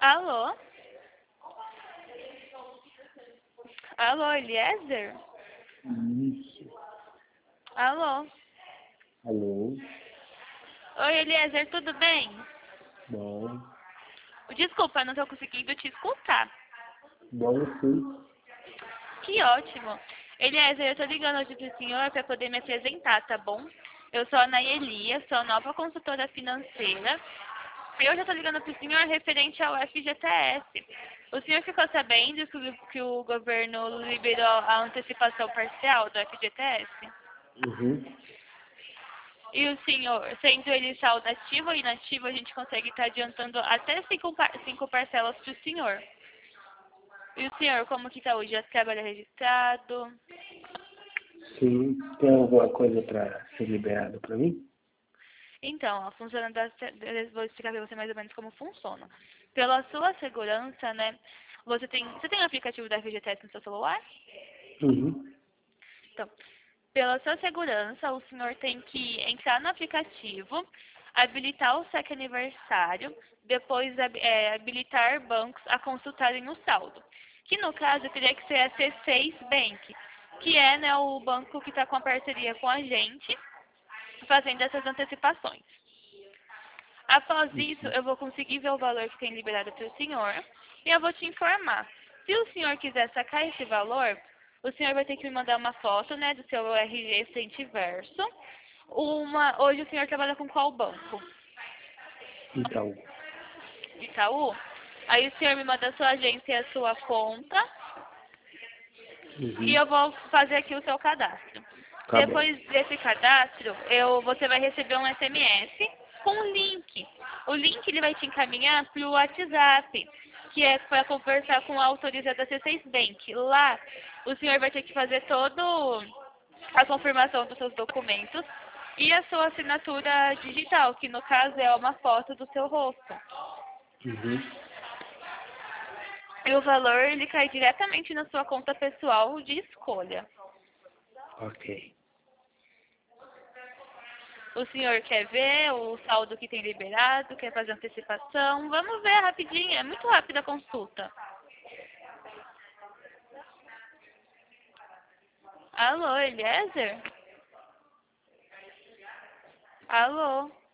Alô? Alô, Eliezer? Isso. Alô? Alô? Oi, Eliezer, tudo bem? Bom. Desculpa, não tô conseguindo te escutar. Bom, sim. Que ótimo. Eliezer, eu tô ligando hoje pro senhor para poder me apresentar, tá bom? Eu sou a Nayelia, sou nova consultora financeira. E eu já tô ligando pro senhor referente ao FGTS. O senhor ficou sabendo que o governo liberou a antecipação parcial do FGTS? Uhum. E o senhor, sendo ele saldo ativo ou inativo, a gente consegue estar adiantando até cinco parcelas para o senhor. E o senhor, como que está hoje? Já trabalha registrado? Sim. Tem alguma coisa para ser liberada para mim? Então, ó, funciona vou explicar para você mais ou menos como funciona. Pela sua segurança, né? Você tem o aplicativo da FGTS no seu celular? Uhum. Então, pela sua segurança, o senhor tem que entrar no aplicativo, habilitar o saque aniversário, depois habilitar bancos a consultarem o saldo. Que no caso teria que ser a C6 Bank, que é, né, o banco que está com a parceria com a gente, fazendo essas antecipações. Após isso, eu vou conseguir ver o valor que tem liberado para o senhor e eu vou te informar. Se o senhor quiser sacar esse valor, o senhor vai ter que me mandar uma foto, né, do seu RG frente e verso. Hoje o senhor trabalha com qual banco? Então. Itaú? Aí o senhor me manda a sua agência e a sua conta e Uhum. eu vou fazer aqui o seu cadastro. Tá bom. Depois desse cadastro, você vai receber um SMS com um link. O link ele vai te encaminhar para o WhatsApp, que é para conversar com a autorizada C6 Bank. Lá, o senhor vai ter que fazer toda a confirmação dos seus documentos e a sua assinatura digital, que no caso é uma foto do seu rosto. Uhum. E o valor ele cai diretamente na sua conta pessoal de escolha. Ok. O senhor quer ver o saldo que tem liberado, quer fazer antecipação? Vamos ver rapidinho, é muito rápida a consulta. Alô, Eliezer? Alô?